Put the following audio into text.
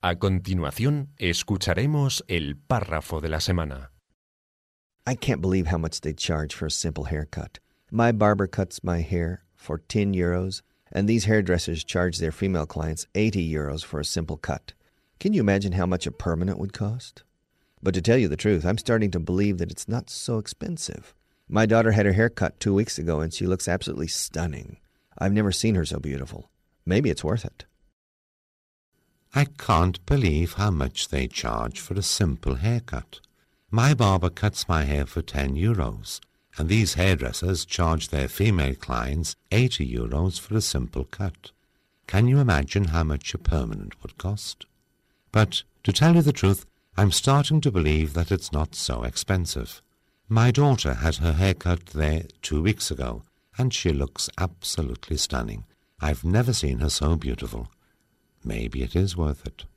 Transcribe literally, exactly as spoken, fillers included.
A continuación, escucharemos el párrafo de la semana. I can't believe how much they charge for a simple haircut. My barber cuts my hair for ten euros, and these hairdressers charge their female clients eighty euros for a simple cut. Can you imagine how much a permanent would cost? But to tell you the truth, I'm starting to believe that it's not so expensive. My daughter had her hair cut two weeks ago, and she looks absolutely stunning. I've never seen her so beautiful. Maybe it's worth it. I can't believe how much they charge for a simple haircut. My barber cuts my hair for ten euros, and these hairdressers charge their female clients eighty euros for a simple cut. Can you imagine how much a permanent would cost? But, to tell you the truth, I'm starting to believe that it's not so expensive. My daughter had her hair cut there two weeks ago, and she looks absolutely stunning. I've never seen her so beautiful. Maybe it is worth it.